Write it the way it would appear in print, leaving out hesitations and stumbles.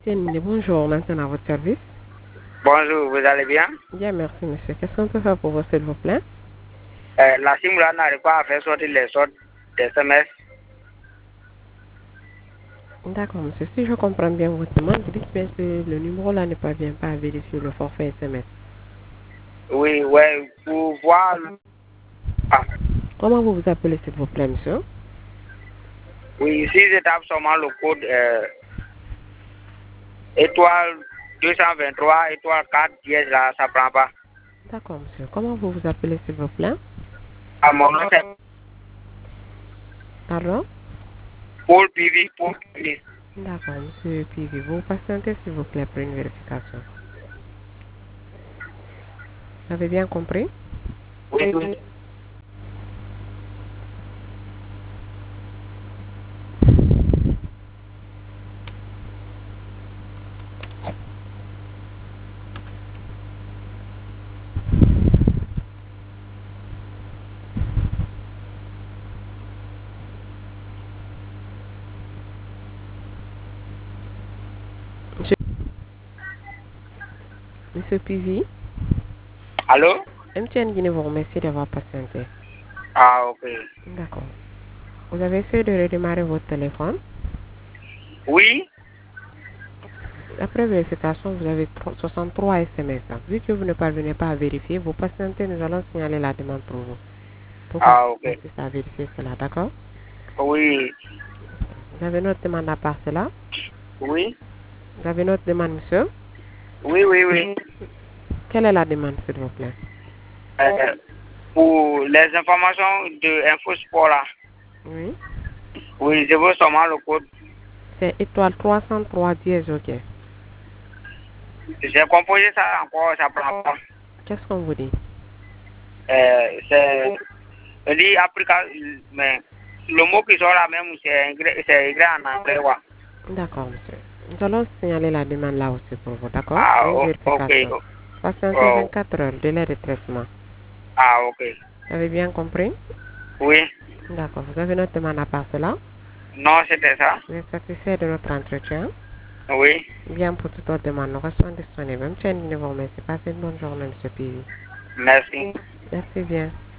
Bonjour, maintenant à votre service. Bonjour, vous allez bien? Bien, merci monsieur. Qu'est-ce qu'on peut faire pour vous, s'il vous plaît? La SIM là n'arrive pas à faire sortir les sortes d'SMS. D'accord, monsieur. Si je comprends bien votre demande, vous dites bien que le numéro là ne parvient pas à vérifier le forfait SMS. Oui, ouais, pour voir. Ah, Comment vous vous appelez, s'il vous plaît, monsieur? oui, ici je tape seulement le code étoile 223, étoile 4, dièse là, ça prend pas. D'accord, monsieur. Comment vous vous appelez, s'il vous plaît? À mon nom, c'est Pardon? Paul PV, Paul PV. D'accord, monsieur Pivi. Vous patientez, s'il vous plaît, pour une vérification. Vous avez bien compris? Oui, oui. Monsieur, monsieur Pivi, Allô? MTN Guinée vous remercie d'avoir patienté. Ah, ok. D'accord. Vous avez essayé de redémarrer votre téléphone. Oui? Après vérification, vous avez 63 SMS. Vu que vous ne parvenez pas à vérifier, vous patientez, nous allons signaler la demande pour vous. Pour que Ah, ok. vous assiste à vérifier cela, d'accord? Oui, Vous avez notre demande à part cela? oui, Vous avez notre demande, monsieur? oui, oui, oui. Quelle est la demande, s'il vous plaît? Euh, pour les informations de InfoSport là, Oui. oui, je veux seulement le code. C'est étoile 303 dièse, ok. J'ai composé ça encore, ça prend pas. Qu'est-ce qu'on vous dit? C'est je dis Africa, mais le mot qui sort là même, c'est écrit en anglais. Ouais. D'accord, monsieur. Nous allons signaler la demande là aussi pour vous, d'accord? Ah, Pour une ok. vérification. Patientez Oh, 24 heures, délai de traitement. ah, ok. Vous avez bien compris? Oui. D'accord. Vous avez notre demande à part cela? Non, c'était ça. Vous êtes satisfait de notre entretien? Oui. Bien, pour toute autre demande, nous restons disponibles. Même chaîne, nous vous remercie. Passez une bonne journée, monsieur Pivi. Merci. Merci bien.